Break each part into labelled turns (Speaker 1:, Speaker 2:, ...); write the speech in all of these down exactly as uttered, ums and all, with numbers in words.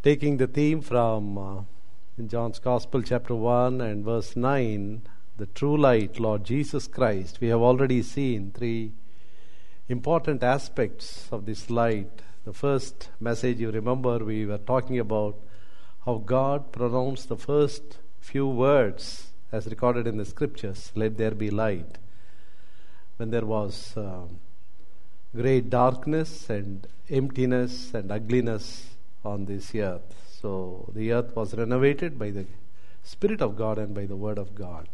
Speaker 1: Taking the theme from uh, in John's Gospel, chapter one and verse nine, the true light, Lord Jesus Christ. We have already seen three important aspects of this light. The first message, you remember, we were talking about how God pronounced the first few words as recorded in the scriptures, let there be light. When there was uh, great darkness and emptiness and ugliness on this earth. So the earth was renovated by the Spirit of God and by the Word of God.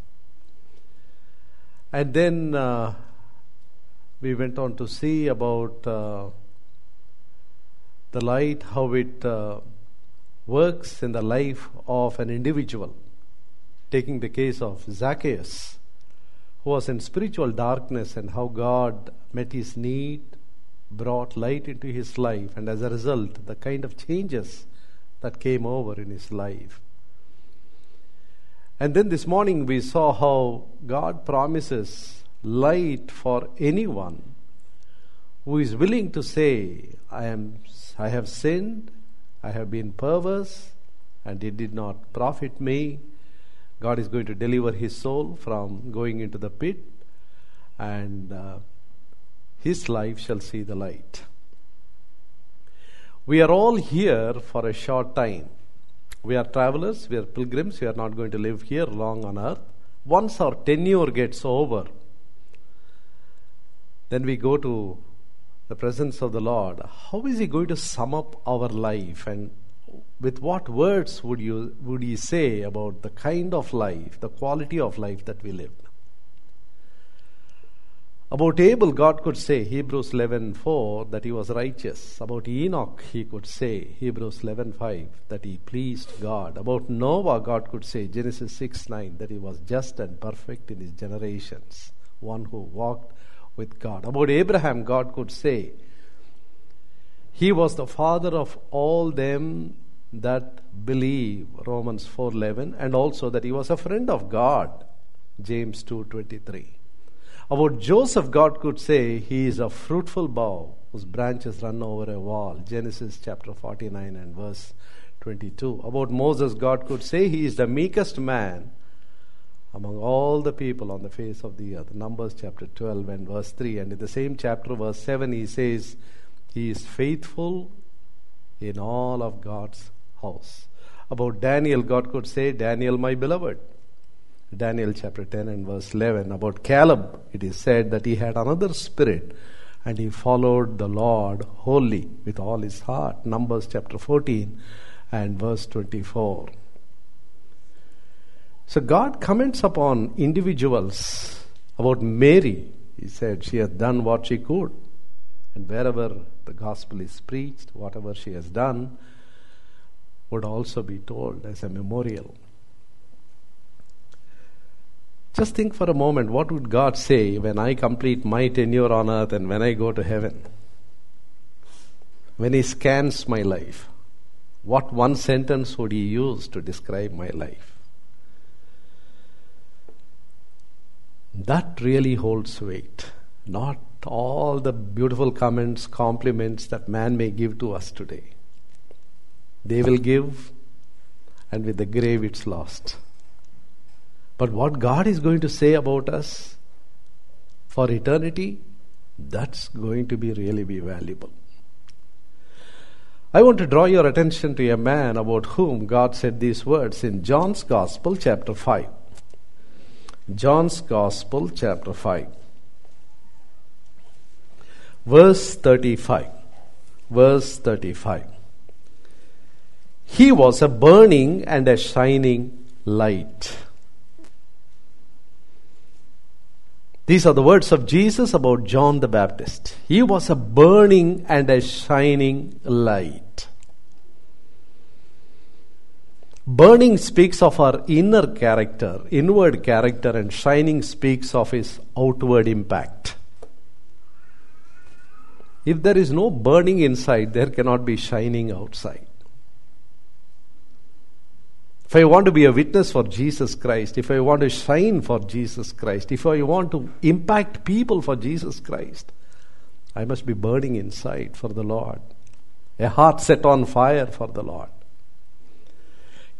Speaker 1: And then uh, we went on to see about uh, the light, how it uh, works in the life of an individual. Taking the case of Zacchaeus, who was in spiritual darkness, and how God met his need, brought light into his life, and as a result, the kind of changes that came over in his life. And then this morning we saw how God promises light for anyone who is willing to say, I am, I have sinned, I have been perverse, and it did not profit me. God is going to deliver his soul from going into the pit, and uh, his life shall see the light. We are all here for a short time. We are travelers, we are pilgrims, we are not going to live here long on earth. Once our tenure gets over, then we go to the presence of the Lord. How is he going to sum up our life, and with what words would you would he say about the kind of life, the quality of life that we live? About Abel, God could say, Hebrews eleven four, that he was righteous. About Enoch, he could say, Hebrews eleven five, that he pleased God. About Noah, God could say, Genesis six nine, that he was just and perfect in his generations, one who walked with God. About Abraham, God could say, he was the father of all them that believe, Romans four eleven, and also that he was a friend of God, James two twenty-three. About Joseph, God could say, he is a fruitful bough whose branches run over a wall, Genesis chapter forty-nine and verse twenty-two. About Moses, God could say, he is the meekest man among all the people on the face of the earth, Numbers chapter twelve and verse three. And in the same chapter, verse seven, he says, he is faithful in all of God's house. About Daniel, God could say, Daniel, my beloved, Daniel chapter ten and verse eleven. About Caleb, it is said that he had another spirit and he followed the Lord wholly with all his heart, Numbers chapter fourteen and verse twenty-four. So God comments upon individuals. About Mary, he said, she has done what she could, and wherever the gospel is preached, whatever she has done would also be told as a memorial. Just think for a moment, what would God say when I complete my tenure on earth and when I go to heaven? When he scans my life, what one sentence would he use to describe my life? That really holds weight. Not all the beautiful comments, compliments that man may give to us today. They will give, and with the grave it's lost. But what God is going to say about us for eternity, that's going to be really be valuable. I want to draw your attention to a man about whom God said these words in John's Gospel, chapter five. John's Gospel, chapter five. Verse thirty-five. Verse thirty-five. He was a burning and a shining light. These are the words of Jesus about John the Baptist. He was a burning and a shining light. Burning speaks of our inner character, inward character, and shining speaks of his outward impact. If there is no burning inside, there cannot be shining outside. If I want to be a witness for Jesus Christ, if I want to shine for Jesus Christ, if I want to impact people for Jesus Christ, I must be burning inside for the Lord. A heart set on fire for the Lord.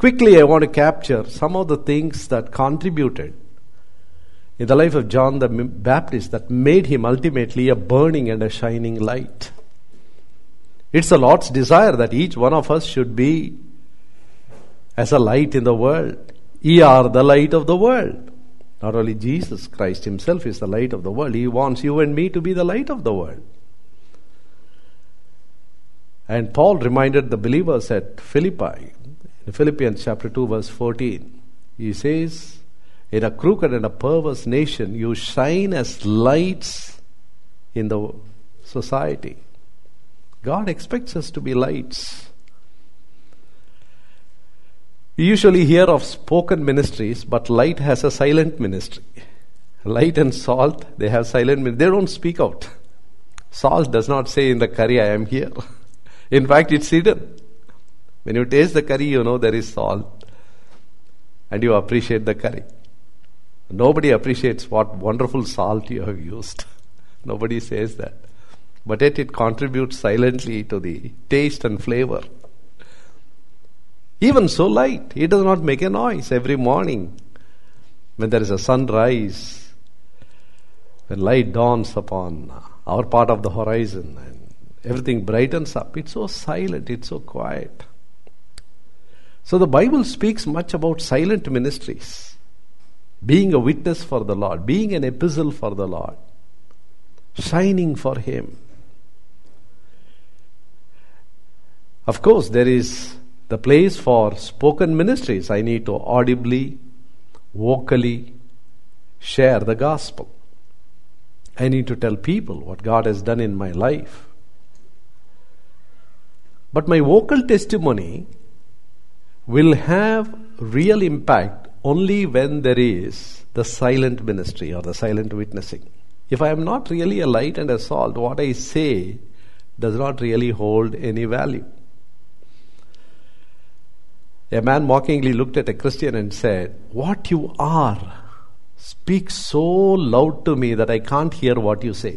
Speaker 1: Quickly, I want to capture some of the things that contributed in the life of John the Baptist that made him ultimately a burning and a shining light. It's the Lord's desire that each one of us should be as a light in the world. Ye are the light of the world. Not only Jesus Christ himself is the light of the world, he wants you and me to be the light of the world. And Paul reminded the believers at Philippi, in Philippians chapter two verse fourteen, he says, in a crooked and a perverse nation, you shine as lights in the society. God expects us to be lights. We usually hear of spoken ministries, but light has a silent ministry. Light and salt, they have silent ministry. They don't speak out. Salt does not say in the curry, I am here. In fact, it's hidden. When you taste the curry, you know there is salt. And you appreciate the curry. Nobody appreciates what wonderful salt you have used. Nobody says that. But yet it contributes silently to the taste and flavor. Even so, light, it does not make a noise every morning. When there is a sunrise, when light dawns upon our part of the horizon and everything brightens up, it's so silent, it's so quiet. So the Bible speaks much about silent ministries. Being a witness for the Lord, being an epistle for the Lord, shining for Him. Of course, there is the place for spoken ministries. I need to audibly, vocally share the gospel. I need to tell people what God has done in my life. But my vocal testimony will have real impact only when there is the silent ministry or the silent witnessing. If I am not really a light and a salt, what I say does not really hold any value. A man mockingly looked at a Christian and said, "What you are speaks so loud to me that I can't hear what you say."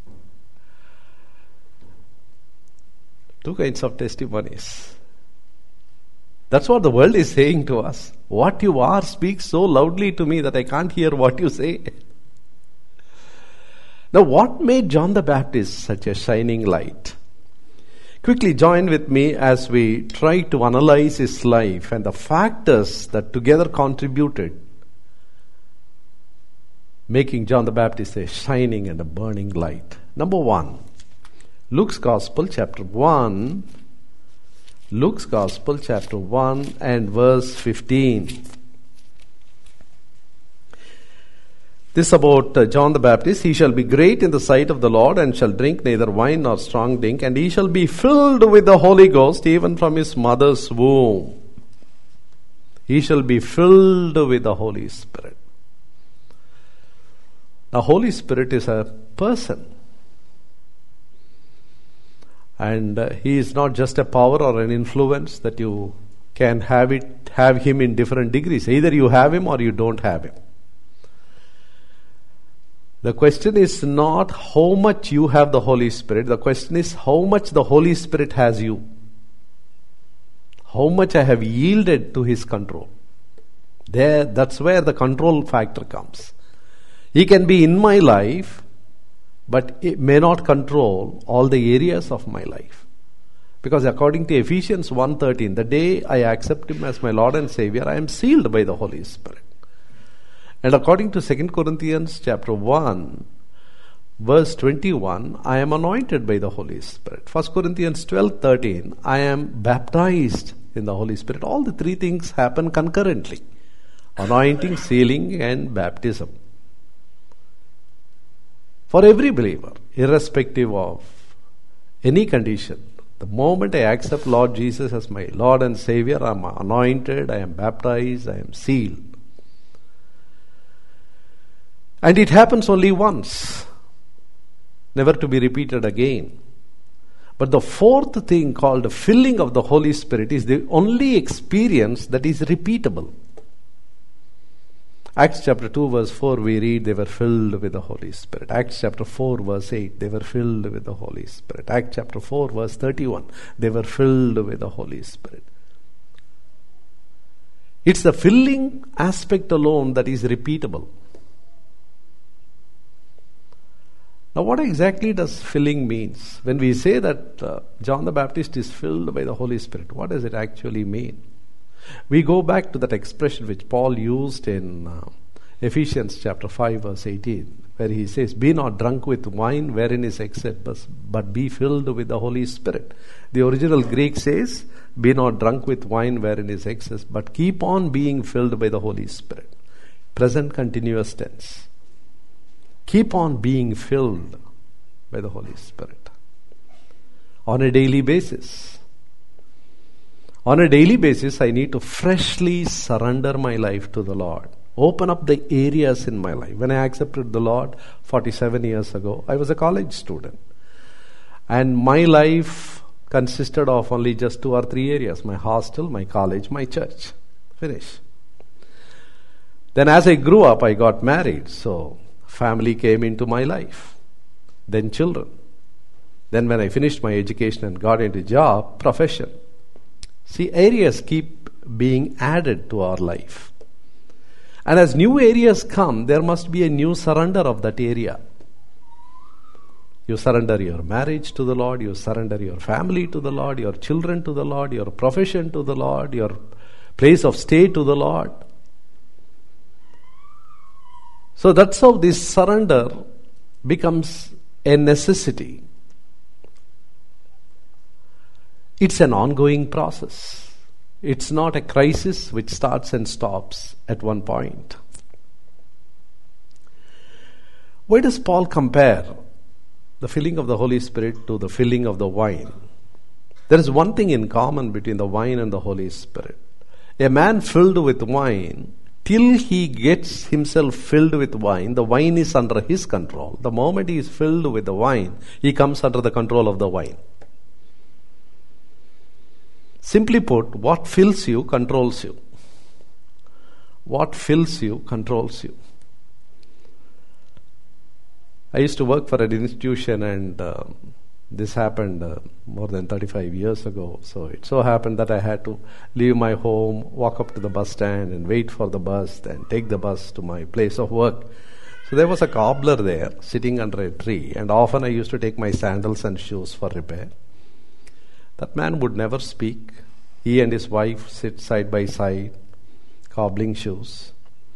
Speaker 1: Two kinds of testimonies. That's what the world is saying to us. What you are speaks so loudly to me that I can't hear what you say. Now, what made John the Baptist such a shining light? Quickly join with me as we try to analyze his life and the factors that together contributed making John the Baptist a shining and a burning light. Number one, Luke's Gospel chapter one, Luke's Gospel chapter one and verse fifteen. This about uh, John the Baptist. He shall be great in the sight of the Lord, and shall drink neither wine nor strong drink, and he shall be filled with the Holy Ghost even from his mother's womb. He shall be filled with the Holy Spirit. The Holy Spirit is a person. And uh, he is not just a power or an influence that you can have it, have him in different degrees. Either you have him or you don't have him. The question is not how much you have the Holy Spirit. The question is how much the Holy Spirit has you. How much I have yielded to his control. There, that's where the control factor comes. He can be in my life, but it may not control all the areas of my life. Because according to Ephesians one thirteen, the day I accept him as my Lord and Savior, I am sealed by the Holy Spirit. And according to Second Corinthians chapter one, verse twenty-one, I am anointed by the Holy Spirit. First Corinthians twelve thirteen, I am baptized in the Holy Spirit. All the three things happen concurrently. Anointing, sealing, and baptism. For every believer, irrespective of any condition, the moment I accept Lord Jesus as my Lord and Savior, I am anointed, I am baptized, I am sealed. And it happens only once, never to be repeated again. But the fourth thing called the filling of the Holy Spirit is the only experience that is repeatable. Acts chapter two verse four we read they were filled with the Holy Spirit. Acts chapter four verse eight they were filled with the Holy Spirit. Acts chapter four verse thirty-one they were filled with the Holy Spirit. It's the filling aspect alone that is repeatable. Now, what exactly does filling means? When we say that uh, John the Baptist is filled by the Holy Spirit, what does it actually mean? We go back to that expression which Paul used in uh, Ephesians chapter five verse eighteen, where he says, "Be not drunk with wine wherein is excess, but be filled with the Holy Spirit." The original Greek says, "Be not drunk with wine wherein is excess, but keep on being filled by the Holy Spirit." Present continuous tense. Keep on being filled by the Holy Spirit on a daily basis. On a daily basis, I need to freshly surrender my life to the Lord. Open up the areas in my life. When I accepted the Lord forty-seven years ago, I was a college student. And my life consisted of only just two or three areas: my hostel, my college, my church. Finish. Then as I grew up, I got married. So family came into my life. Then children. Then when I finished my education and got into job, profession. See, areas keep being added to our life. And as new areas come, there must be a new surrender of that area. You surrender your marriage to the Lord, you surrender your family to the Lord, your children to the Lord, your profession to the Lord, your place of stay to the Lord. So that's how this surrender becomes a necessity. It's an ongoing process. It's not a crisis which starts and stops at one point. Why does Paul compare the filling of the Holy Spirit to the filling of the wine? There is one thing in common between the wine and the Holy Spirit. A man filled with wine, till he gets himself filled with wine, the wine is under his control. The moment he is filled with the wine, he comes under the control of the wine. Simply put, what fills you controls you. What fills you controls you. I used to work for an institution, and uh, this happened uh, more than thirty-five years ago. So it so happened that I had to leave my home, walk up to the bus stand and wait for the bus, then take the bus to my place of work. So there was a cobbler there sitting under a tree, and often I used to take my sandals and shoes for repair. That man would never speak. He and his wife sit side by side, cobbling shoes.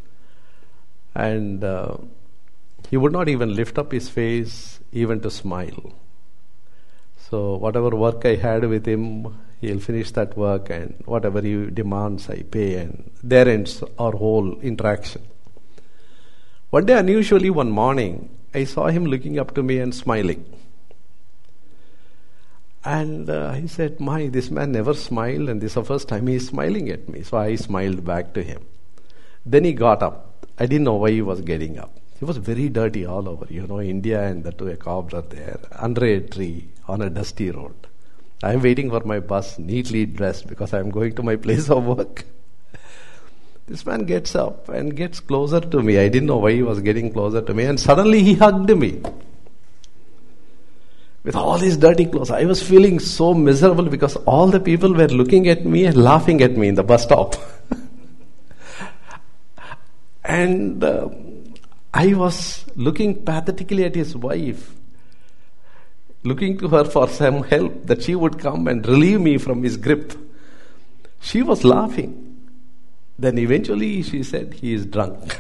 Speaker 1: And uh, he would not even lift up his face even to smile. So whatever work I had with him, he'll finish that work, and whatever he demands, I pay, and there ends our whole interaction. One day, unusually one morning, I saw him looking up to me and smiling. And uh, he said, "My, this man never smiled, and this is the first time he is smiling at me." So I smiled back to him. Then he got up. I didn't know why he was getting up. He was very dirty all over, you know, India, and that to a cobbler there, under a tree, on a dusty road. I am waiting for my bus, neatly dressed, because I am going to my place of work. This man gets up and gets closer to me. I didn't know why he was getting closer to me, and suddenly he hugged me. With all his dirty clothes, I was feeling so miserable because all the people were looking at me and laughing at me in the bus stop. and uh, I was looking pathetically at his wife, looking to her for some help, that she would come and relieve me from his grip. She was laughing. Then eventually she said, "He is drunk."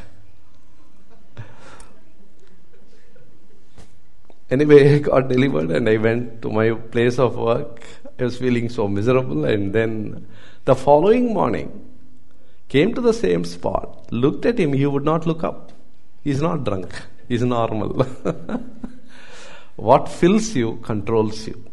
Speaker 1: Anyway, I got delivered and I went to my place of work. I was feeling so miserable, and then the following morning, came to the same spot, looked at him, he would not look up. He's not drunk, he's normal. What fills you controls you.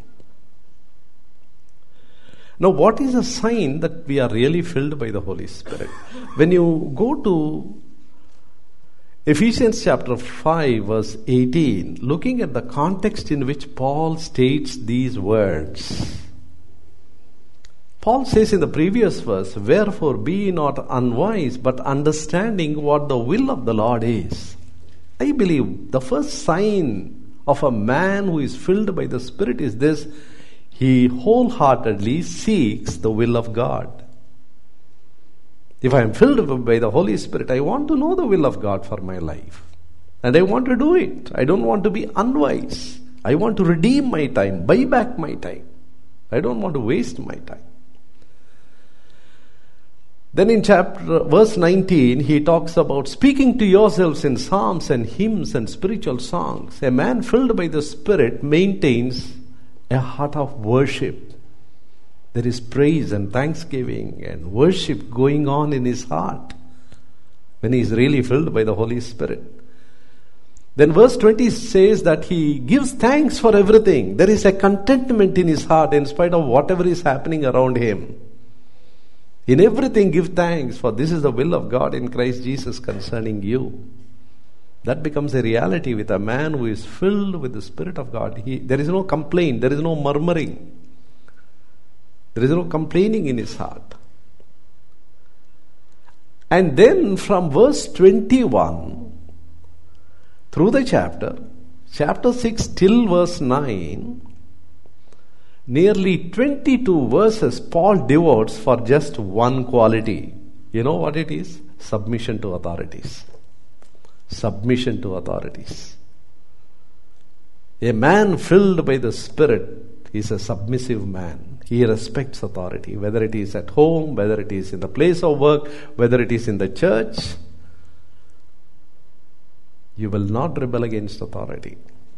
Speaker 1: Now, what is a sign that we are really filled by the Holy Spirit? When you go to Ephesians chapter five verse eighteen, looking at the context in which Paul states these words, Paul says in the previous verse, "Wherefore be ye not unwise, but understanding what the will of the Lord is." I believe the first sign of a man who is filled by the Spirit is this: he wholeheartedly seeks the will of God. If I am filled by the Holy Spirit, I want to know the will of God for my life. And I want to do it. I don't want to be unwise. I want to redeem my time, buy back my time. I don't want to waste my time. Then in chapter verse nineteen, he talks about speaking to yourselves in psalms and hymns and spiritual songs. A man filled by the Spirit maintains a heart of worship. There is praise and thanksgiving and worship going on in his heart when he is really filled by the Holy Spirit. Then verse twenty says that he gives thanks for everything. There is a contentment in his heart in spite of whatever is happening around him. In everything give thanks, for this is the will of God in Christ Jesus concerning you. That becomes a reality with a man who is filled with the Spirit of God. He, there is no complaint, there is no murmuring. There is no complaining in his heart. And then from verse twenty-one, through the chapter, chapter six till verse nine, nearly twenty-two verses Paul devotes for just one quality. You know what it is? Submission to authorities. Submission to authorities. A man filled by the Spirit is a submissive man. He respects authority, whether it is at home, whether it is in the place of work, whether it is in the church. You will not rebel against authority.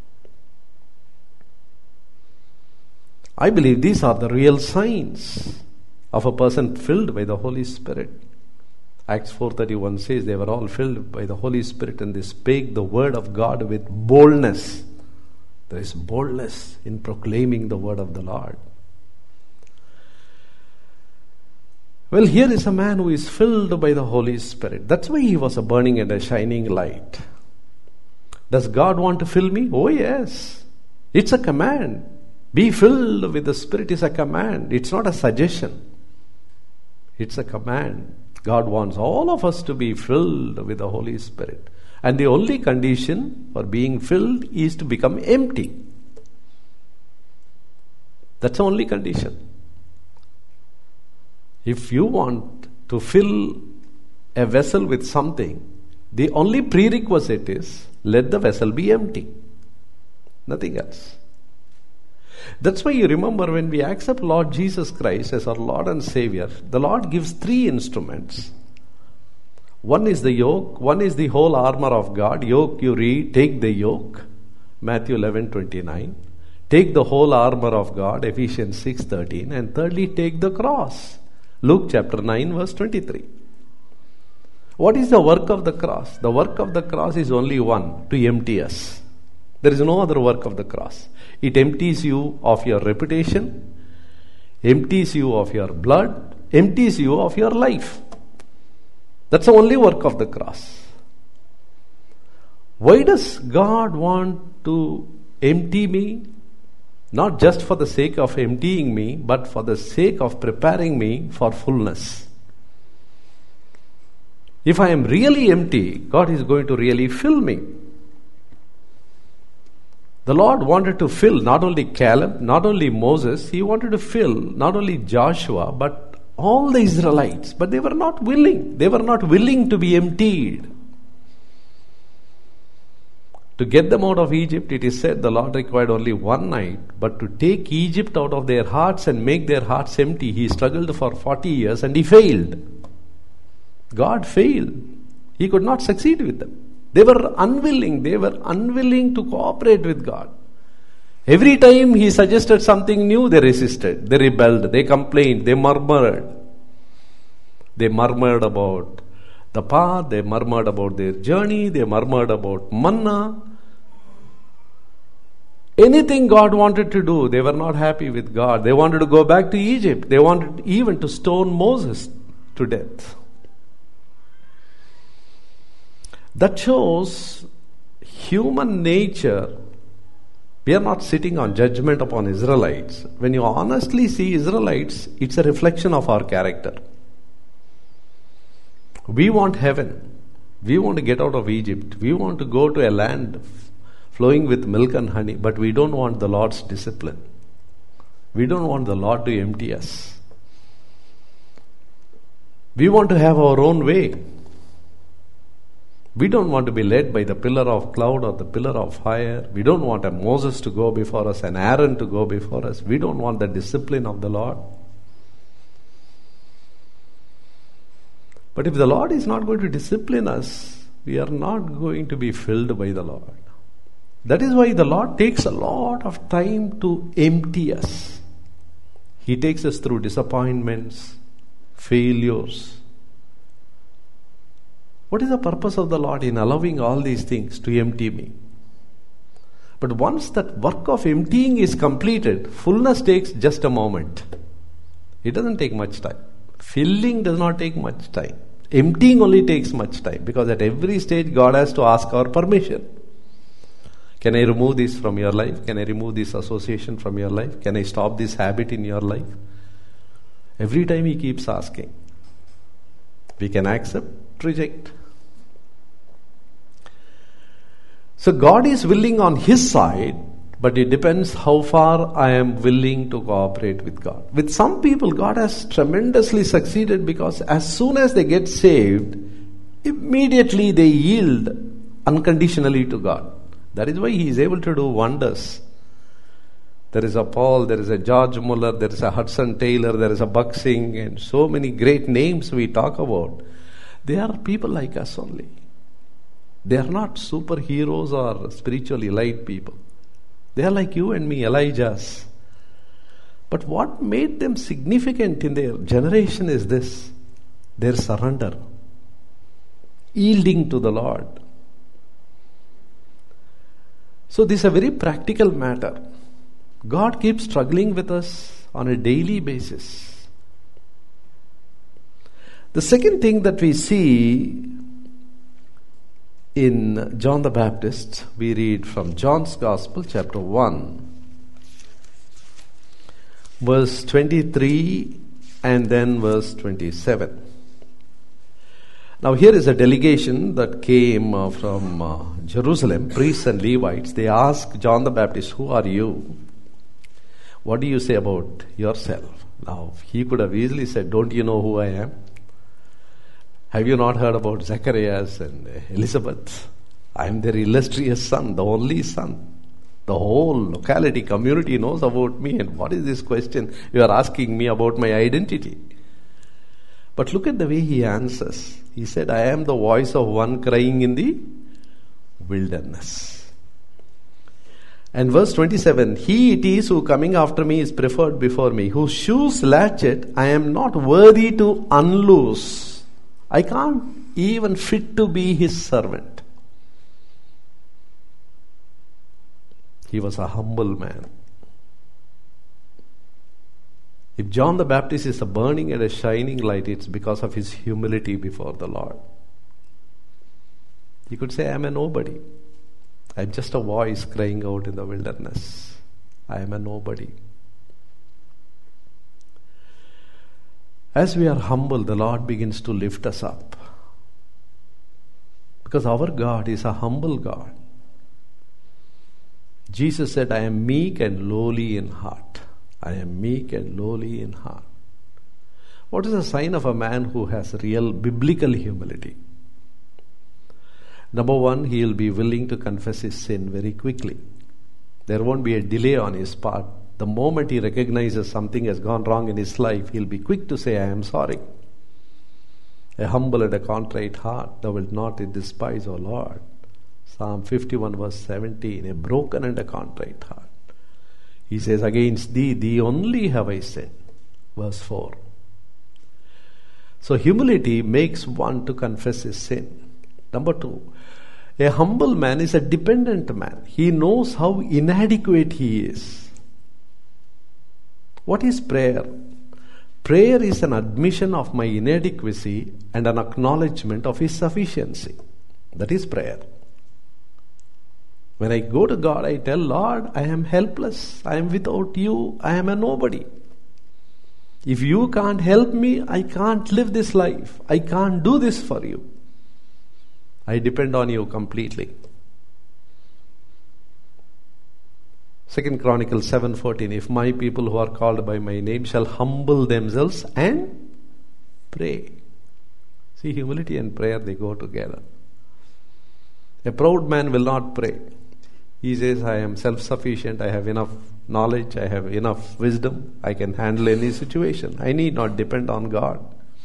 Speaker 1: I believe these are the real signs of a person filled by the Holy Spirit. Acts four thirty-one says they were all filled by the Holy Spirit and they spake the word of God with boldness. There is boldness in proclaiming the word of the Lord. Well, here is a man who is filled by the Holy Spirit. That's why he was a burning and a shining light. Does God want to fill me? Oh yes. It's a command. Be filled with the Spirit is a command. It's not a suggestion. It's a command. God wants all of us to be filled with the Holy Spirit. And the only condition for being filled is to become empty. That's the only condition. If you want to fill a vessel with something, the only prerequisite is let the vessel be empty. Nothing else. That's why you remember when we accept Lord Jesus Christ as our Lord and Savior, the Lord gives three instruments. One is the yoke, one is the whole armor of God. Yoke you read, take the yoke, Matthew eleven twenty-nine. Take the whole armor of God, Ephesians six thirteen. And thirdly, take the cross, Luke chapter nine verse twenty-three. What is the work of the cross? The work of the cross is only one, to empty us. There is no other work of the cross. It empties you of your reputation, empties you of your blood, empties you of your life. That's the only work of the cross. Why does God want to empty me? Not just for the sake of emptying me, but for the sake of preparing me for fullness. If I am really empty, God is going to really fill me. The Lord wanted to fill not only Caleb, not only Moses, He wanted to fill not only Joshua, but all the Israelites. But they were not willing. They were not willing to be emptied. To get them out of Egypt, it is said the Lord required only one night. But to take Egypt out of their hearts and make their hearts empty, He struggled for forty years and He failed. God failed. He could not succeed with them. They were unwilling. They were unwilling to cooperate with God. Every time He suggested something new, they resisted. They rebelled. They complained. They murmured. They murmured about the path. They murmured about their journey. They murmured about manna. Anything God wanted to do, they were not happy with God. They wanted to go back to Egypt. They wanted even to stone Moses to death. That shows human nature. We are not sitting on judgment upon Israelites. When you honestly see Israelites, it's a reflection of our character. We want heaven. We want to get out of Egypt. We want to go to a land flowing with milk and honey, but we don't want the Lord's discipline. We don't want the Lord to empty us. We want to have our own way. We don't want to be led by the pillar of cloud or the pillar of fire. We don't want a Moses to go before us, an Aaron to go before us. We don't want the discipline of the Lord. But if the Lord is not going to discipline us, we are not going to be filled by the Lord. That is why the Lord takes a lot of time to empty us. He takes us through disappointments, failures. What is the purpose of the Lord in allowing all these things to empty me? But once that work of emptying is completed, fullness takes just a moment. It doesn't take much time. Filling does not take much time. Emptying only takes much time, because at every stage God has to ask our permission. Can I remove this from your life? Can I remove this association from your life? Can I stop this habit in your life? Every time He keeps asking. We can accept, reject. So God is willing on His side, but it depends how far I am willing to cooperate with God. With some people, God has tremendously succeeded, because as soon as they get saved, immediately they yield unconditionally to God. That is why He is able to do wonders. There is a Paul, there is a George Muller, there is a Hudson Taylor, there is a Buck Singh, and so many great names we talk about. They are people like us only. They are not superheroes or spiritual elite people. They are like you and me, Elijahs. But what made them significant in their generation is this: their surrender, yielding to the Lord. So this is a very practical matter. God keeps struggling with us on a daily basis. The second thing that we see in John the Baptist, we read from John's Gospel, chapter one, verse twenty-three and then verse twenty-seven. Now here is a delegation that came uh, from uh, Jerusalem, priests and Levites. They asked John the Baptist, "Who are you? What do you say about yourself?" Now he could have easily said, "Don't you know who I am? Have you not heard about Zacharias and Elizabeth? I am their illustrious son, the only son. The whole locality, community knows about me. And what is this question you are asking me about my identity?" But look at the way he answers. He said, "I am the voice of one crying in the wilderness." And verse twenty-seven, "He it is who coming after me is preferred before me, whose shoes latchet I am not worthy to unloose. I can't even fit to be his servant." He was a humble man. If John the Baptist is a burning and a shining light, it's because of his humility before the Lord. He could say, "I am a nobody. I am just a voice crying out in the wilderness. I am a nobody." As we are humble, the Lord begins to lift us up. Because our God is a humble God. Jesus said, "I am meek and lowly in heart." I am meek and lowly in heart. What is a sign of a man who has real biblical humility? Number one, he will be willing to confess his sin very quickly. There won't be a delay on his part. The moment he recognizes something has gone wrong in his life, he'll be quick to say, "I am sorry." A humble and a contrite heart thou wilt not despise, O Lord. Psalm fifty-one verse seventeen, a broken and a contrite heart. He says, "Against thee, thee only have I sinned." Verse four. So humility makes one to confess his sin. Number two, a humble man is a dependent man. He knows how inadequate he is. What is prayer? Prayer is an admission of my inadequacy and an acknowledgement of His sufficiency. That is prayer. When I go to God, I tell, "Lord, I am helpless. I am without you. I am a nobody. If you can't help me, I can't live this life. I can't do this for you. I depend on you completely." Second Chronicles seven fourteen, "If my people who are called by my name shall humble themselves and pray." See, humility and prayer, they go together. A proud man will not pray. He says, I am self-sufficient, I have enough knowledge, I have enough wisdom, I can handle any situation. I need not depend on God.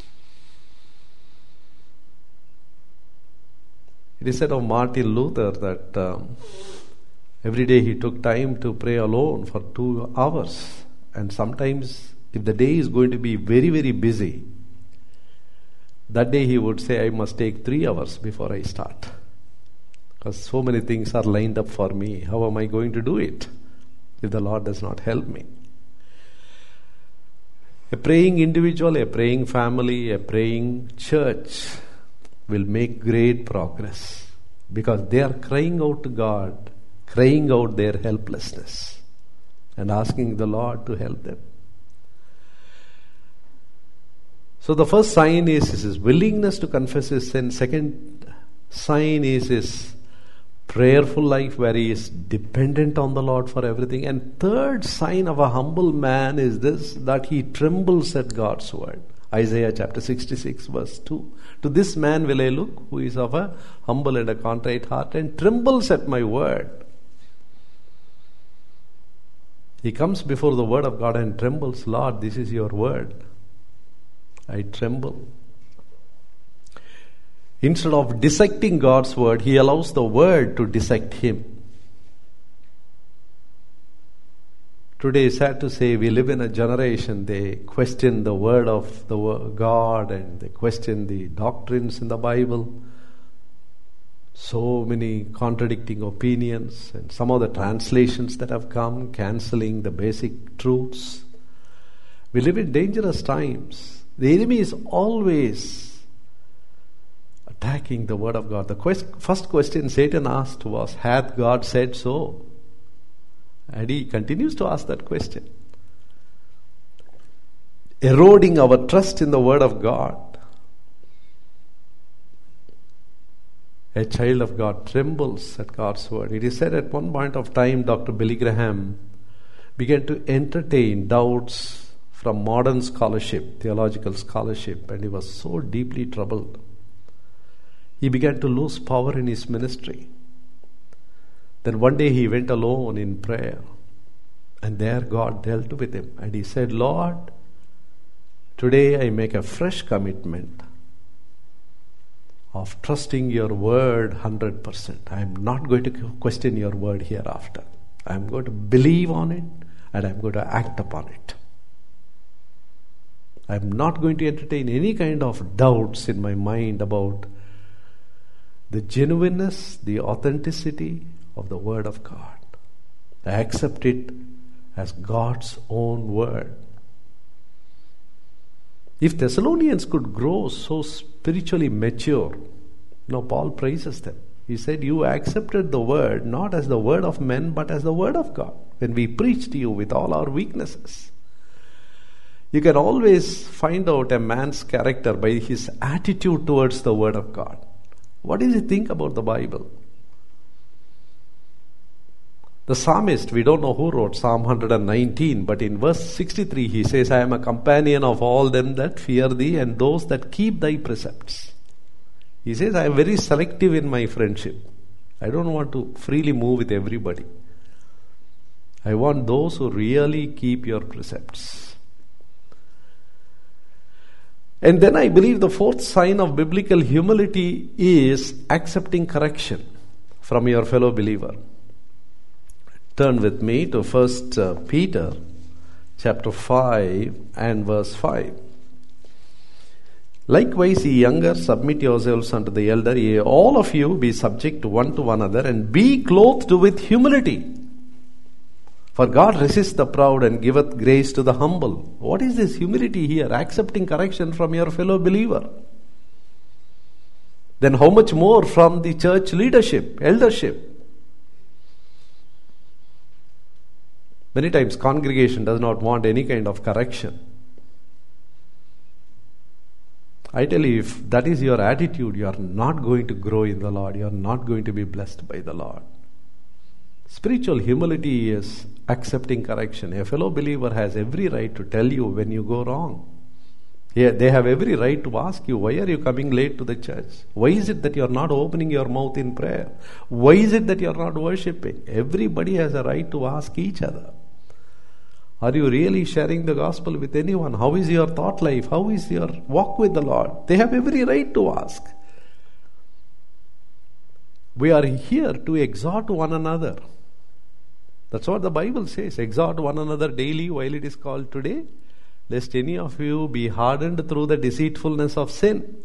Speaker 1: It is said of Martin Luther that um, every day he took time to pray alone for two hours. And sometimes, if the day is going to be very, very busy, that day he would say, I must take three hours before I start. Because so many things are lined up for me. How am I going to do it if the Lord does not help me? A praying individual, a praying family, a praying church will make great progress because they are crying out to God, crying out their helplessness and asking the Lord to help them. So the first sign is his willingness to confess his sin. Second sign is his prayerful life where he is dependent on the Lord for everything. And third sign of a humble man is this, that he trembles at God's word. Isaiah chapter sixty-six verse two. To this man will I look, who is of a humble and a contrite heart, and trembles at my word. He comes before the word of God and trembles. Lord, this is your word. I tremble. Instead of dissecting God's word, he allows the word to dissect him. Today, sad to say, we live in a generation, they question the word of the God and they question the doctrines in the Bible. So many contradicting opinions and some of the translations that have come cancelling the basic truths. We live in dangerous times. The enemy is always attacking the word of God. The quest, first question Satan asked was, hath God said so? And he continues to ask that question. Eroding our trust in the word of God. A child of God trembles at God's word. It is said at one point of time, Doctor Billy Graham began to entertain doubts from modern scholarship, theological scholarship, and he was so deeply troubled. He began to lose power in his ministry. Then one day he went alone in prayer, and there God dealt with him, and he said, Lord, today I make a fresh commitment of trusting your word one hundred percent. I am not going to question your word hereafter. I am going to believe on it, and I am going to act upon it. I am not going to entertain any kind of doubts in my mind about the genuineness, the authenticity of the word of God. I accept it as God's own word. If Thessalonians could grow so spiritually mature, no, Paul praises them. He said, you accepted the word not as the word of men but as the word of God. When we preach to you with all our weaknesses, you can always find out a man's character by his attitude towards the word of God. What does he think about the Bible? The psalmist, we don't know who wrote Psalm one hundred nineteen, but in verse sixty-three he says, I am a companion of all them that fear thee and those that keep thy precepts. He says, I am very selective in my friendship. I don't want to freely move with everybody. I want those who really keep your precepts. And then I believe the fourth sign of biblical humility is accepting correction from your fellow believer. Turn with me to First Peter chapter five and verse five. Likewise, ye younger, submit yourselves unto the elder. Ye all of you be subject one to one another, and be clothed with humility. For God resists the proud and giveth grace to the humble. What is this humility here? Accepting correction from your fellow believer. Then how much more from the church leadership, eldership? Many times congregation does not want any kind of correction. I tell you, if that is your attitude, you are not going to grow in the Lord. You are not going to be blessed by the Lord. Spiritual humility is accepting correction. A fellow believer has every right to tell you when you go wrong. Yeah, they have every right to ask you, why are you coming late to the church? Why is it that you are not opening your mouth in prayer? Why is it that you are not worshipping? Everybody has a right to ask each other. Are you really sharing the gospel with anyone? How is your thought life? How is your walk with the Lord? They have every right to ask. We are here to exhort one another. That's what the Bible says. Exhort one another daily while it is called today, lest any of you be hardened through the deceitfulness of sin.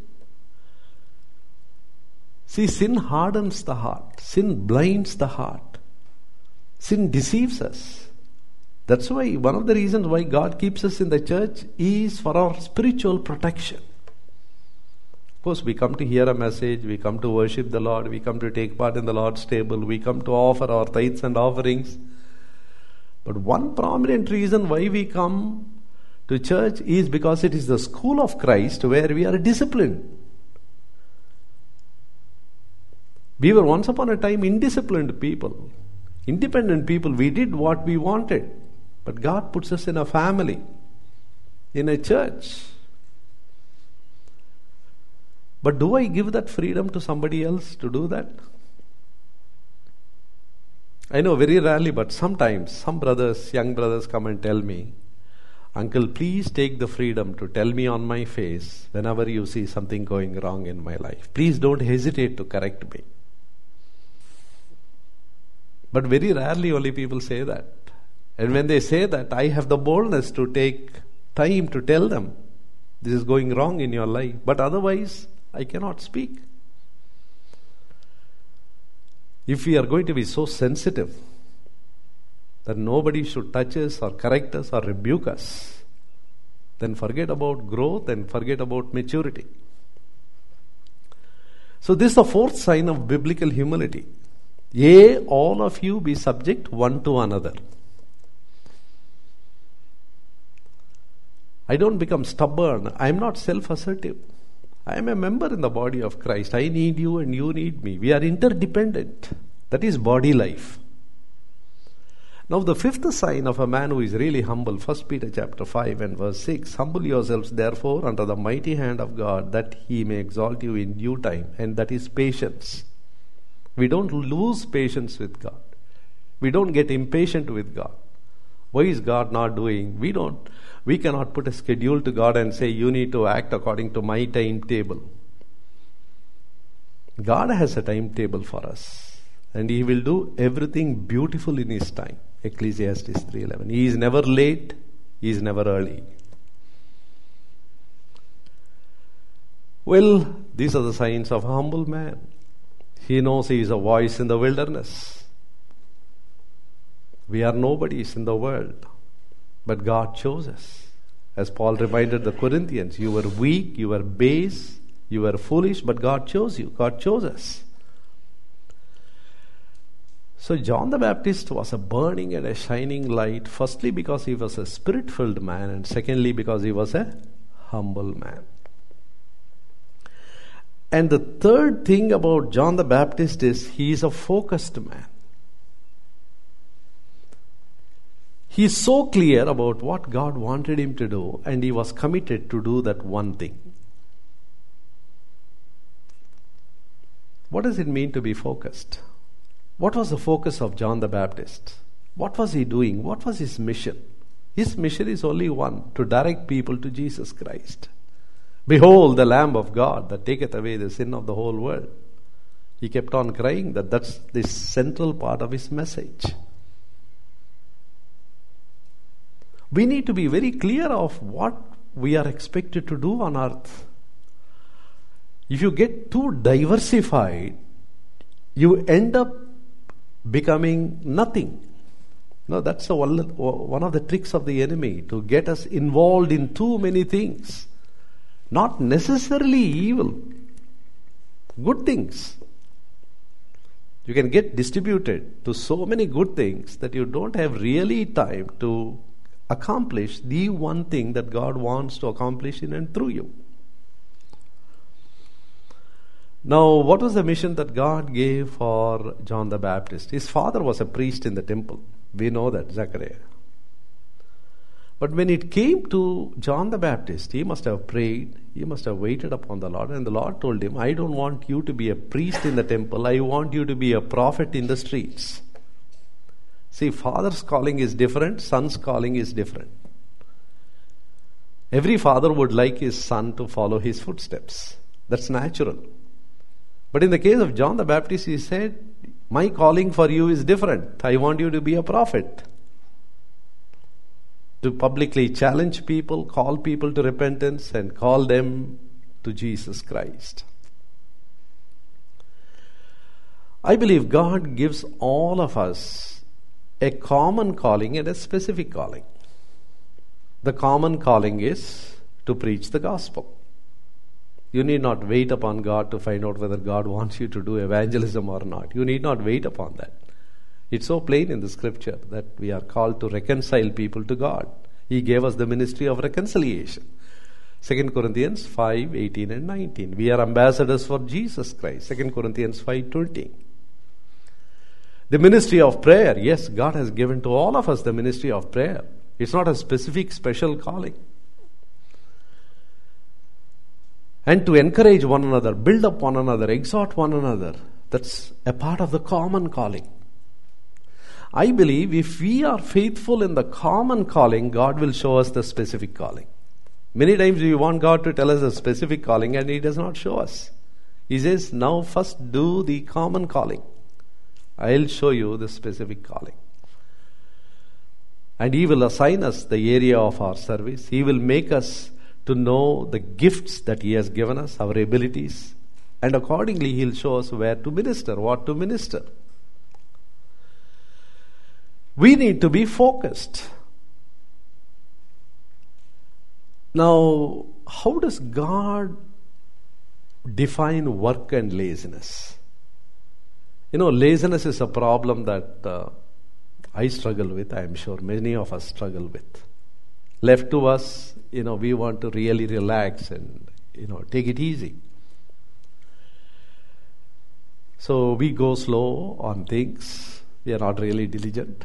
Speaker 1: See, sin hardens the heart. Sin blinds the heart. Sin deceives us. That's why one of the reasons why God keeps us in the church is for our spiritual protection. Of course, we come to hear a message, we come to worship the Lord, we come to take part in the Lord's table, we come to offer our tithes and offerings. But one prominent reason why we come to church is because it is the school of Christ where we are disciplined. We were once upon a time indisciplined people, independent people. We did what we wanted. But God puts us in a family, in a church. But do I give that freedom to somebody else to do that? I know very rarely, but sometimes some brothers, young brothers come and tell me, Uncle, please take the freedom to tell me on my face whenever you see something going wrong in my life. Please don't hesitate to correct me. But very rarely only people say that. And when they say that, I have the boldness to take time to tell them, this is going wrong in your life. But otherwise, I cannot speak. If we are going to be so sensitive that nobody should touch us or correct us or rebuke us, then forget about growth and forget about maturity. So this is the fourth sign of biblical humility. Yea, all of you be subject one to another. I don't become stubborn. I am not self-assertive. I am a member in the body of Christ. I need you and you need me. We are interdependent. That is body life. Now the fifth sign of a man who is really humble, First Peter chapter five and verse six, humble yourselves therefore under the mighty hand of God, that he may exalt you in due time, and that is patience. We don't lose patience with God. We don't get impatient with God. Why is God not doing? We don't. We cannot put a schedule to God and say, you need to act according to my timetable. God has a timetable for us, and He will do everything beautiful in His time. Ecclesiastes three eleven. He is never late. He is never early. Well, these are the signs of a humble man. He knows he is a voice in the wilderness. We are nobodies in the world, but God chose us. As Paul reminded the Corinthians, you were weak, you were base, you were foolish, but God chose you. God chose us. So John the Baptist was a burning and a shining light, firstly because he was a spirit-filled man, and secondly because he was a humble man. And the third thing about John the Baptist is he is a focused man. He is so clear about what God wanted him to do, and he was committed to do that one thing. What does it mean to be focused? What was the focus of John the Baptist? What was he doing? What was his mission? His mission is only one, to direct people to Jesus Christ. Behold the Lamb of God that taketh away the sin of the whole world. He kept on crying that that's the central part of his message. We need to be very clear of what we are expected to do on earth. If you get too diversified, you end up becoming nothing. No, that's a, one of the tricks of the enemy, to get us involved in too many things. Not necessarily evil. Good things. You can get distributed to so many good things that you don't have really time to accomplish the one thing that God wants to accomplish in and through you. Now, what was the mission that God gave for John the Baptist? His father was a priest in the temple. We know that, Zechariah. But when it came to John the Baptist, he must have prayed, he must have waited upon the Lord, and the Lord told him, I don't want you to be a priest in the temple, I want you to be a prophet in the streets. See, father's calling is different, son's calling is different. Every father would like his son to follow his footsteps. That's natural. But in the case of John the Baptist, he said, my calling for you is different. I want you to be a prophet. To publicly challenge people, call people to repentance, and call them to Jesus Christ. I believe God gives all of us a common calling and a specific calling. The common calling is to preach the gospel. You need not wait upon God to find out whether God wants you to do evangelism or not. You need not wait upon that. It's so plain in the scripture that we are called to reconcile people to God. He gave us the ministry of reconciliation. Second Corinthians five, eighteen and nineteen. We are ambassadors for Jesus Christ. Second Corinthians five, twenty. The ministry of prayer. Yes, God has given to all of us the ministry of prayer. It's not a specific special calling. And to encourage one another, build up one another, exhort one another. That's a part of the common calling. I believe if we are faithful in the common calling, God will show us the specific calling. Many times we want God to tell us a specific calling and He does not show us. He says, now first do the common calling. I'll show you the specific calling. And He will assign us the area of our service. He will make us to know the gifts that He has given us, our abilities. And accordingly, He'll show us where to minister, what to minister. We need to be focused. Now, how does God define work and laziness? You know, laziness is a problem that uh, I struggle with. I am sure many of us struggle with. Left to us, you know, we want to really relax and, you know, take it easy. So we go slow on things. We are not really diligent.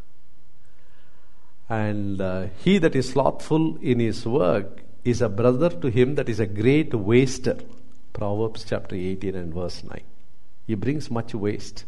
Speaker 1: And uh, he that is slothful in his work is a brother to him that is a great waster. Proverbs chapter eighteen and verse nine. He brings much waste.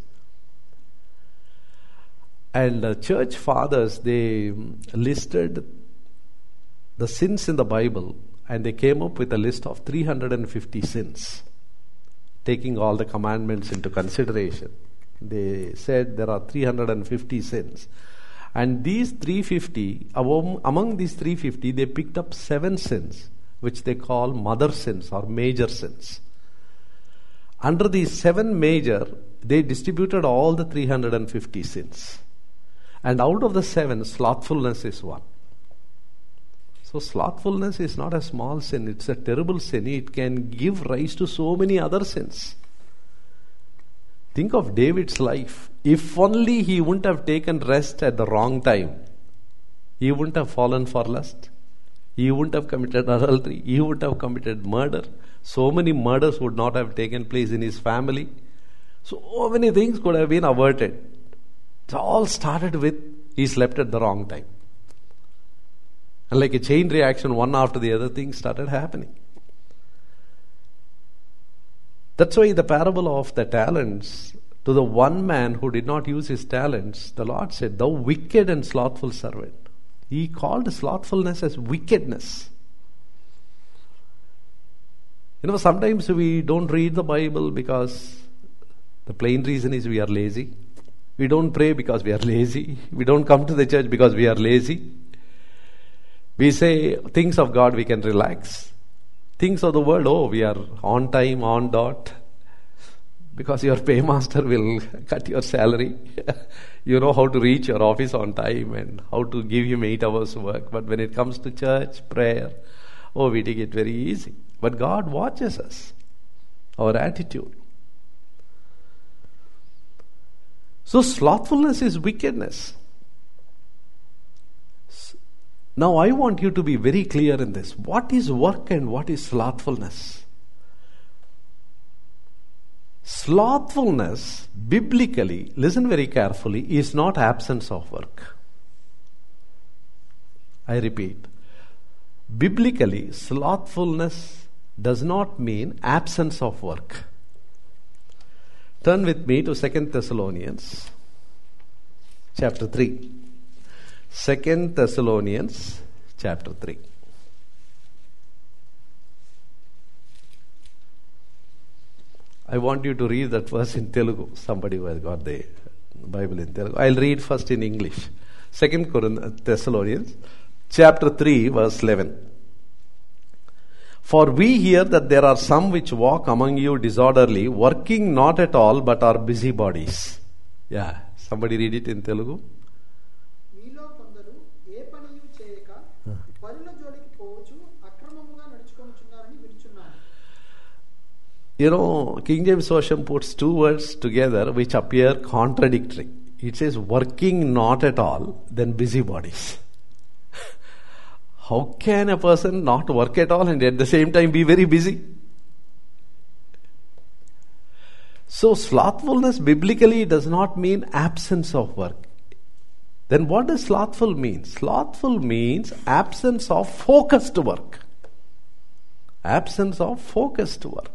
Speaker 1: And uh, church fathers, they listed the sins in the Bible, and they came up with a list of three hundred fifty sins, taking all the commandments into consideration. They said there are three hundred fifty sins. And these three hundred fifty, among these three hundred fifty, they picked up seven sins, which they call mother sins or major sins. Under these seven major, they distributed all the three hundred fifty sins. And out of the seven, slothfulness is one. So slothfulness is not a small sin, it's a terrible sin. It can give rise to so many other sins. Think of David's life. If only he wouldn't have taken rest at the wrong time, he wouldn't have fallen for lust. He wouldn't have committed adultery. He wouldn't have committed murder. So many murders would not have taken place in his family. So many things could have been averted. It all started with he slept at the wrong time. And like a chain reaction, one after the other thing started happening. That's why the parable of the talents, to the one man who did not use his talents, the Lord said, thou wicked and slothful servant. He called slothfulness as wickedness. You know, sometimes we don't read the Bible because the plain reason is we are lazy. We don't pray because we are lazy. We don't come to the church because we are lazy. We say things of God we can relax. Things of the world, oh, we are on time, on dot. Because your paymaster will cut your salary. You know how to reach your office on time and how to give him eight hours work. But when it comes to church, prayer, oh, we take it very easy. But God watches us, our attitude. So slothfulness is wickedness. Now I want you to be very clear in this. What is work and what is slothfulness? Slothfulness, biblically, listen very carefully, is not absence of work. I repeat, biblically, slothfulness does not mean absence of work. Turn with me to Second Thessalonians chapter three. Second Thessalonians chapter three. I want you to read that verse in Telugu. Somebody who has got the Bible in Telugu. I'll read first in English. Second Thessalonians chapter three, verse eleven. For we hear that there are some which walk among you disorderly, working not at all, but are busybodies. Yeah, somebody read it in Telugu. You know, King James Version puts two words together which appear contradictory. It says working not at all, then busybodies. How can a person not work at all and at the same time be very busy? So slothfulness biblically does not mean absence of work. Then what does slothful mean? Slothful means absence of focused work. Absence of focused work.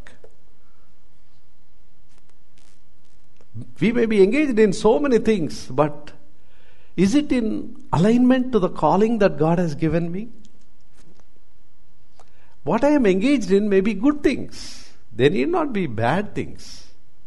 Speaker 1: We may be engaged in so many things, but is it in alignment to the calling that God has given me? What I am engaged in may be good things. They need not be bad things.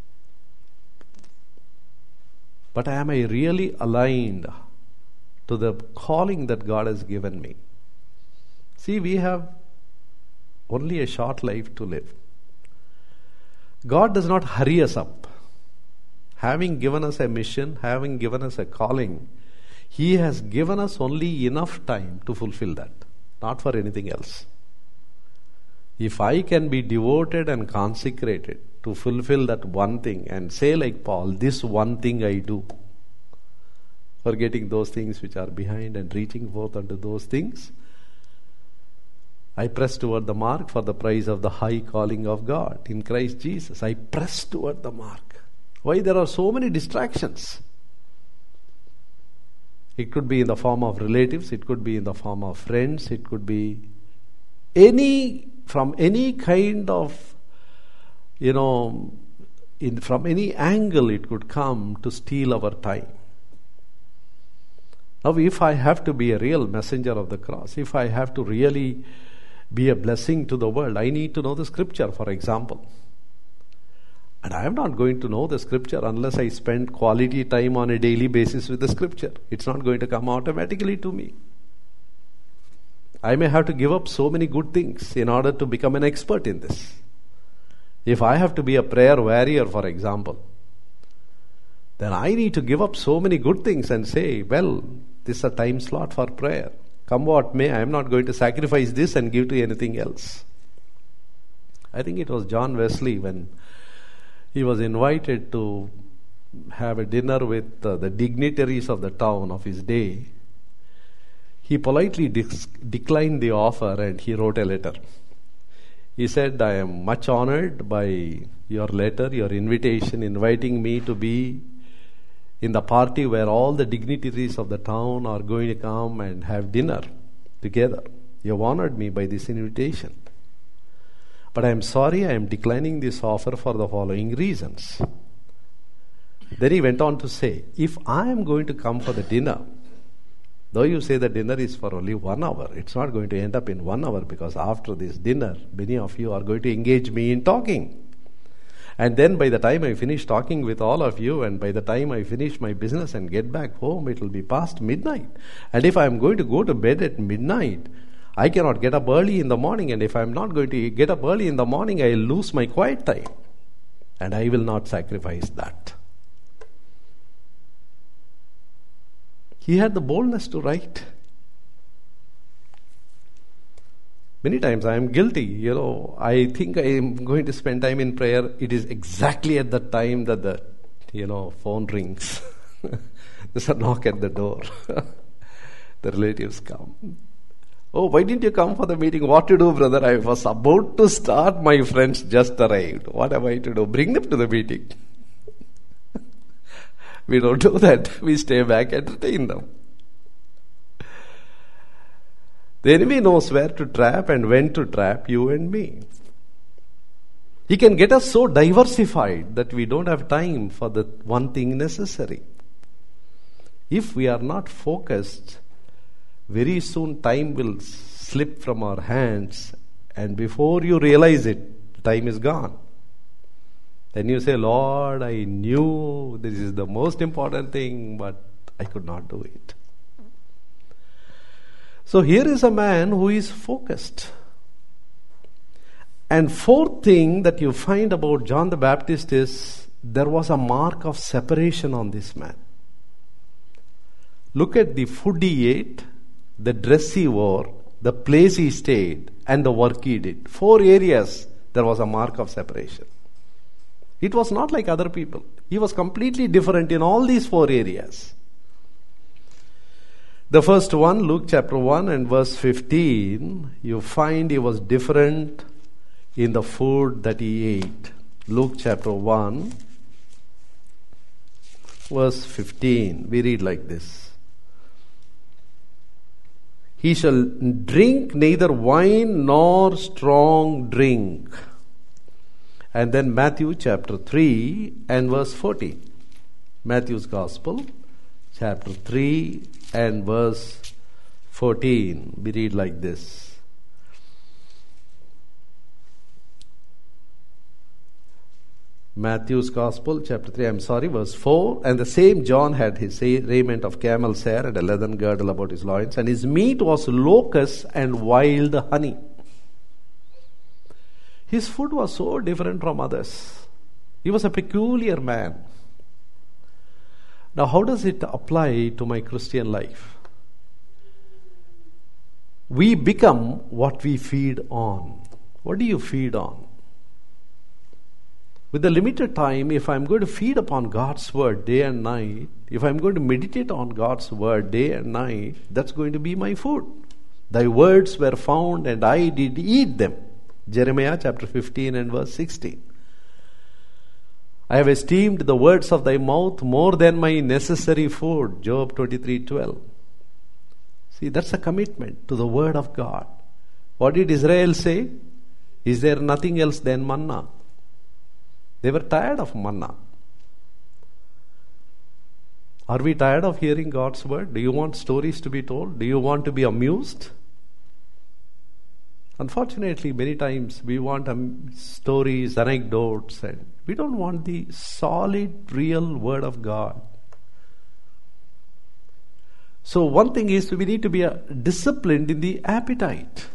Speaker 1: But am I really aligned to the calling that God has given me? See, we have only a short life to live. God does not hurry us up. Having given us a mission, having given us a calling, He has given us only enough time to fulfill that, not for anything else. If I can be devoted and consecrated to fulfill that one thing and say like Paul, this one thing I do, forgetting those things which are behind and reaching forth unto those things, I press toward the mark for the prize of the high calling of God in Christ Jesus. I press toward the mark. Why there are so many distractions? It could be in the form of relatives, it could be in the form of friends, it could be any, from any kind of, you know, in, from any angle it could come to steal our time. Now if I have to be a real messenger of the cross, if I have to really be a blessing to the world, I need to know the scripture, for example. And I am not going to know the scripture unless I spend quality time on a daily basis with the scripture. It's not going to come automatically to me. I may have to give up so many good things in order to become an expert in this. If I have to be a prayer warrior, for example, then I need to give up so many good things and say, well, this is a time slot for prayer. Come what may, I am not going to sacrifice this and give to anything else. I think it was John Wesley when he was invited to have a dinner with uh, the dignitaries of the town of his day. He politely dis- declined the offer and he wrote a letter. He said, I am much honored by your letter, your invitation, inviting me to be in the party where all the dignitaries of the town are going to come and have dinner together. You have honored me by this invitation. But I am sorry, I am declining this offer for the following reasons. Then he went on to say, if I am going to come for the dinner, though you say the dinner is for only one hour, it's not going to end up in one hour because after this dinner, many of you are going to engage me in talking. And then by the time I finish talking with all of you and by the time I finish my business and get back home, it will be past midnight. And if I am going to go to bed at midnight, I cannot get up early in the morning, and if I am not going to get up early in the morning, I will lose my quiet time. And I will not sacrifice that. He had the boldness to write. Many times I am guilty, you know, I think I am going to spend time in prayer. It is exactly at the time that the, you know, phone rings. There's a knock at the door. The relatives come. Oh, why didn't you come for the meeting? What to do, brother? I was about to start. My friends just arrived. What am I to do? Bring them to the meeting. We don't do that. We stay back and entertain them. The enemy knows where to trap and when to trap you and me. He can get us so diversified that we don't have time for the one thing necessary. If we are not focused, very soon time will slip from our hands, and before you realize it, time is gone. Then you say, Lord, I knew this is the most important thing, but I could not do it. So here is a man who is focused. And fourth thing that you find about John the Baptist is there was a mark of separation on this man. Look at the food he ate, the dress he wore, the place he stayed, and the work he did. Four areas there was a mark of separation. It was not like other people. He was completely different in all these four areas. The first one, Luke chapter one and verse fifteen, you find he was different in the food that he ate. Luke chapter one, verse fifteen. We read like this. He shall drink neither wine nor strong drink. And then Matthew chapter three and verse forty. Matthew's Gospel, chapter three and verse fourteen. We read like this. Matthew's Gospel, chapter three, I'm sorry, verse four. And the same John had his raiment of camel's hair and a leathern girdle about his loins, and his meat was locusts and wild honey. His food was so different from others. He was a peculiar man. Now, how does it apply to my Christian life? We become what we feed on. What do you feed on? With the limited time, if I'm going to feed upon God's word day and night, if I'm going to meditate on God's word day and night, that's going to be my food. Thy words were found and I did eat them. Jeremiah chapter fifteen and verse sixteen. I have esteemed the words of thy mouth more than my necessary food. Job twenty-three twelve. See, that's a commitment to the word of God. What did Israel say? Is there nothing else than manna? They were tired of manna. Are we tired of hearing God's word? Do you want stories to be told? Do you want to be amused? Unfortunately, many times we want um, stories, anecdotes, and we don't want the solid, real word of God. So one thing is we need to be uh, disciplined in the appetite.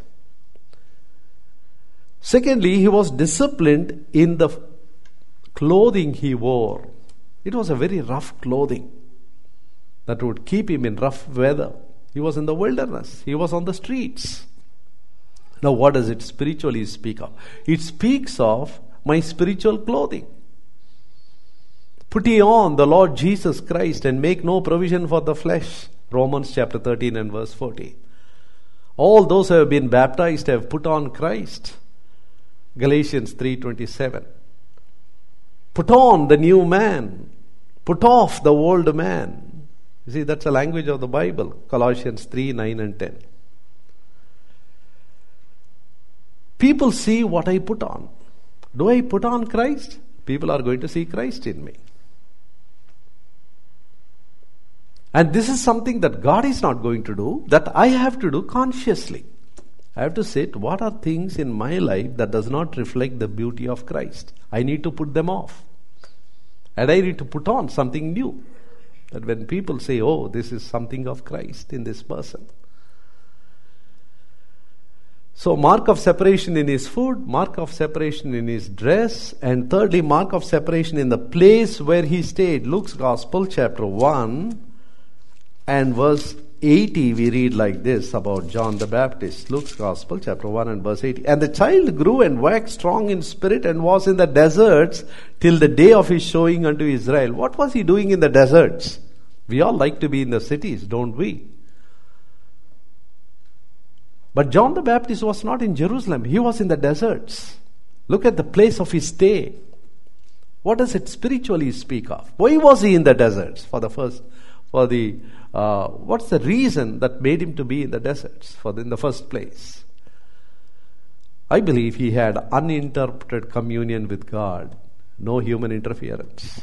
Speaker 1: Secondly, he was disciplined in the clothing he wore. It was a very rough clothing that would keep him in rough weather. He was in the wilderness. He was on the streets. Now, what does it spiritually speak of? It speaks of my spiritual clothing. Put ye on the Lord Jesus Christ and make no provision for the flesh. Romans chapter thirteen and verse forty. All those who have been baptized have put on Christ. Galatians three twenty-seven. Put on the new man. Put off the old man. You see, that's the language of the Bible. Colossians three nine and ten. People see what I put on. Do I put on Christ? People are going to see Christ in me. And this is something that God is not going to do, that I have to do consciously. I have to sit, what are things in my life that does not reflect the beauty of Christ? I need to put them off. And I need to put on something new. That when people say, oh, this is something of Christ in this person. So, mark of separation in his food, mark of separation in his dress, and thirdly, mark of separation in the place where he stayed. Luke's Gospel, chapter one and verse eighty, we read like this about John the Baptist. Luke's Gospel, chapter one and verse eighty. And the child grew and waxed strong in spirit and was in the deserts till the day of his showing unto Israel. What was he doing in the deserts? We all like to be in the cities, don't we? But John the Baptist was not in Jerusalem. He was in the deserts. Look at the place of his stay. What does it spiritually speak of? Why was he in the deserts? For the first, for the uh, what's the reason that made him to be in the deserts for the, in the first place? I believe he had uninterrupted communion with God, no human interference.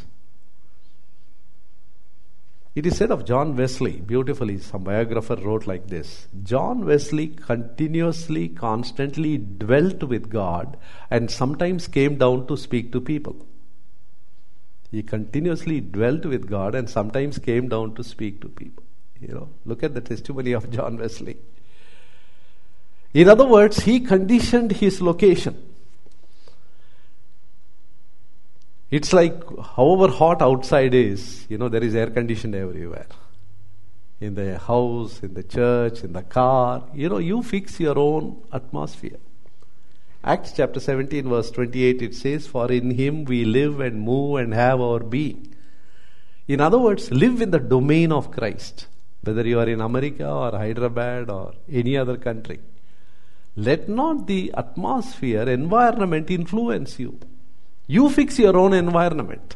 Speaker 1: It is said of John Wesley, beautifully, some biographer wrote like this: John Wesley continuously, constantly dwelt with God and sometimes came down to speak to people. He continuously dwelt with God and sometimes came down to speak to people. You know, look at the testimony of John Wesley. In other words, he conditioned his location. It's like however hot outside is, you know, there is air conditioned everywhere. In the house, in the church, in the car, you know, you fix your own atmosphere. Acts chapter seventeen verse twenty-eight, it says, "For in him we live and move and have our being." In other words, live in the domain of Christ. Whether you are in America or Hyderabad or any other country. Let not the atmosphere, environment influence you. You fix your own environment.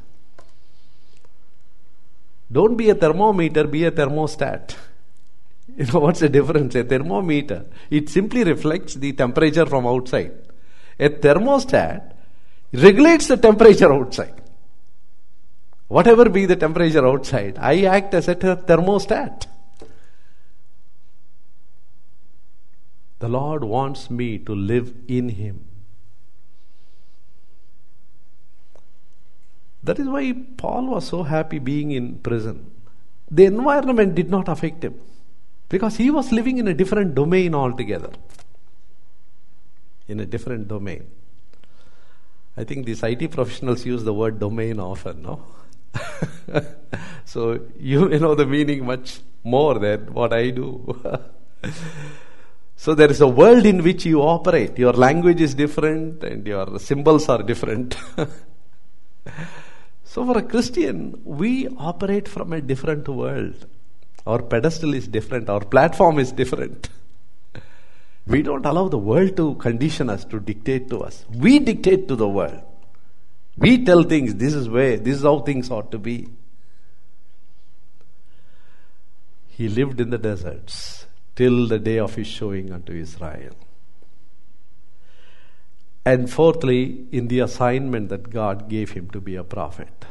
Speaker 1: Don't be a thermometer, be a thermostat. You know what's the difference? A thermometer, it simply reflects the temperature from outside. A thermostat regulates the temperature outside. Whatever be the temperature outside, I act as a thermostat. The Lord wants me to live in Him. That is why Paul was so happy being in prison. The environment did not affect him because he was living in a different domain altogether. In a different domain. I think these I T professionals use the word domain often, no? So you may know the meaning much more than what I do. So there is a world in which you operate. Your language is different and your symbols are different. So for a Christian, we operate from a different world. Our pedestal is different. Our platform is different. We don't allow the world to condition us, to dictate to us. We dictate to the world. We tell things, this is where, this is how things ought to be. He lived in the deserts till the day of his showing unto Israel. And fourthly, in the assignment that God gave him to be a prophet.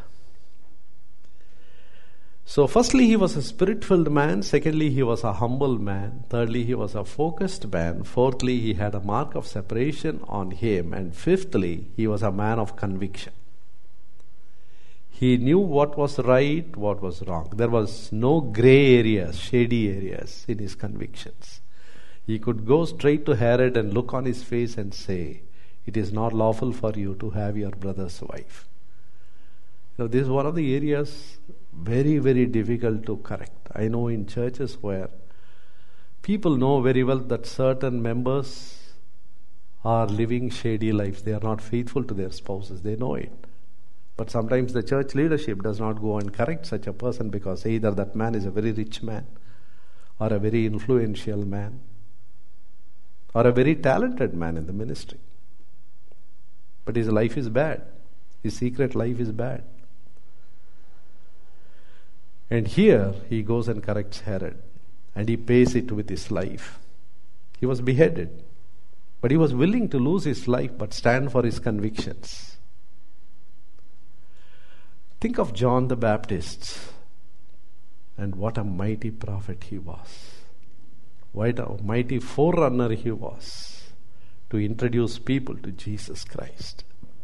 Speaker 1: So firstly, he was a spirit-filled man. Secondly, he was a humble man. Thirdly, he was a focused man. Fourthly, he had a mark of separation on him. And fifthly, he was a man of conviction. He knew what was right, what was wrong. There was no gray areas, shady areas in his convictions. He could go straight to Herod and look on his face and say, "It is not lawful for you to have your brother's wife." Now, this is one of the areas very, very difficult to correct. I know in churches where people know very well that certain members are living shady lives. They are not faithful to their spouses. They know it. But sometimes the church leadership does not go and correct such a person because either that man is a very rich man or a very influential man or a very talented man in the ministry. But his life is bad. His secret life is bad. And here he goes and corrects Herod. And he pays it with his life. He was beheaded. But he was willing to lose his life but stand for his convictions. Think of John the Baptist. And what a mighty prophet he was. What a mighty forerunner he was to introduce people to Jesus Christ.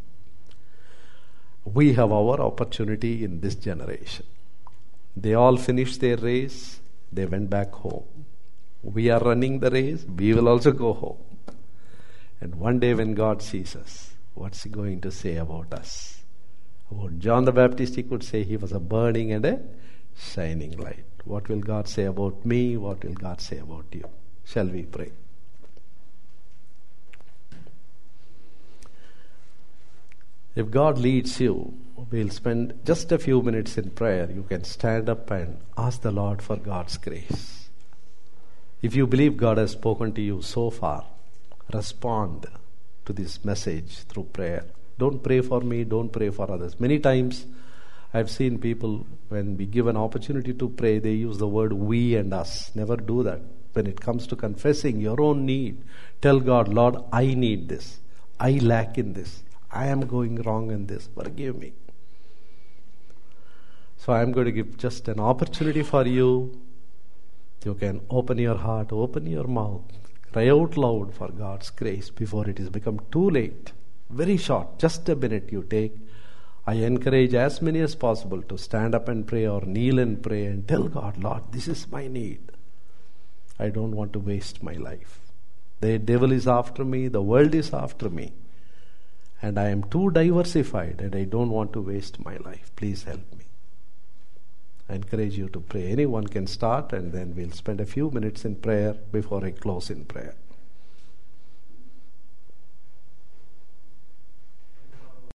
Speaker 1: We have our opportunity in this generation. They all finished their race. They went back home. We are running the race. We will also go home. And one day when God sees us, what's he going to say about us? About John the Baptist, he could say he was a burning and a shining light. What will God say about me? What will God say about you? Shall we pray? If God leads you, we'll spend just a few minutes in prayer. You can stand up and ask the Lord for God's grace. If you believe God has spoken to you so far, respond to this message through prayer. Don't pray for me, don't pray for others. Many times I've seen people, when we give an opportunity to pray, they use the word we and us. Never do that. When it comes to confessing your own need, tell God, Lord, I need this. I lack in this. I am going wrong in this. Forgive me. So I'm going to give just an opportunity for you. You can open your heart, open your mouth, cry out loud for God's grace before it has become too late. Very short, just a minute you take. I encourage as many as possible to stand up and pray or kneel and pray and tell God, Lord, this is my need. I don't want to waste my life. The devil is after me, the world is after me, and I am too diversified and I don't want to waste my life. Please help me. I encourage you to pray. Anyone can start, and then we'll spend a few minutes in prayer before I close in prayer.